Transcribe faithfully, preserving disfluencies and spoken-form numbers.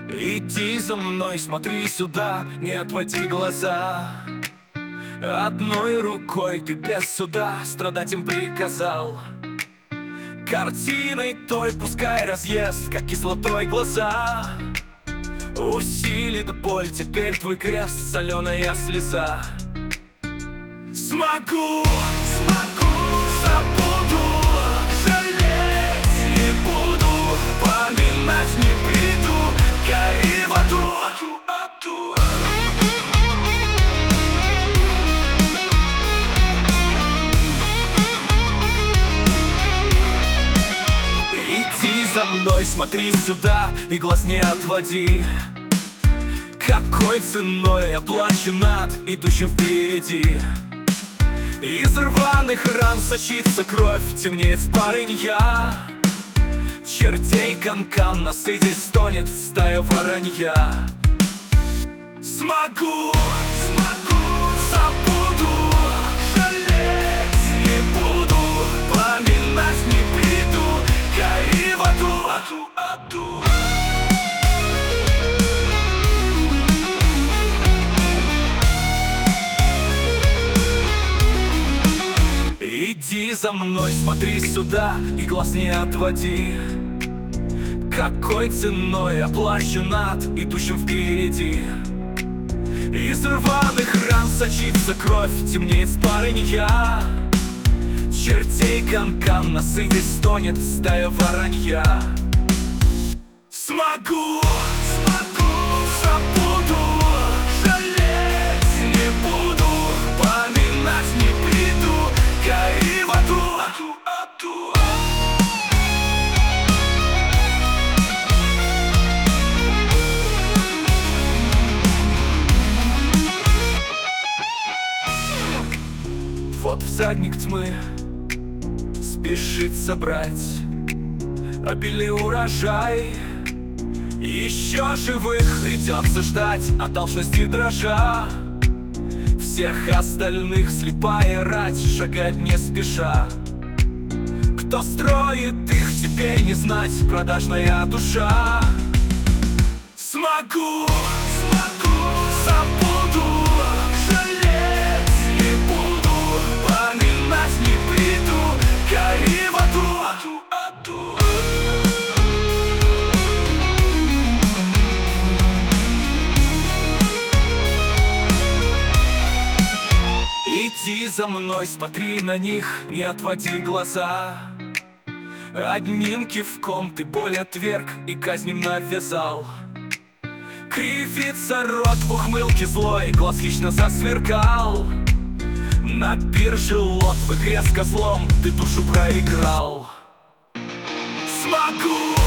Иди за мной, смотри сюда, не отводи глаза. Одной рукой ты без суда страдать им приказал. Картиной той пускай разъест, как кислотой глаза. Усилит боль теперь твой крест, соленая слеза. Смогу, смогу, забуду, жалеть не буду, поминать не приду, гори в аду, аду, аду. Иди за мной, смотри сюда и глаз не отводи. Какой ценой я плачу над идущим впереди. Из рваных ран сочится кровь, темнеет парынья. Чертей канкан насытить стонет стая воронья. Смогу, смогу, забуду, жалеть не буду, поминать не приду, гори в аду, аду, аду. Иди за мной, смотри сюда и глаз не отводи. Какой ценой оплачу над идущим впереди. Из рваных ран сочится кровь, темнеет парынья. Чертей канкан насытить стонет стая воронья. Смогу, смогу, забуду, жалеть не буду, поминать не приду, гори в аду, аду, аду. Вот всадник тьмы спешит собрать обильный урожай. Еще живых придется ждать, от алчности дрожа. Всех остальных слепая рать шагать не спеша. Кто строит их, теперь не знать, продажная душа. Смогу, смогу, забуду, жалеть не буду, поминать не приду, гори в аду, аду, аду. Иди за мной, смотри на них, не отводи глаза. Одним кивком ты боль отверг и казнь навязал. Кривится рот в ухмылке злой, глаз хищно засверкал. На бирже лот в игре с козлом ты душу проиграл. Смогу!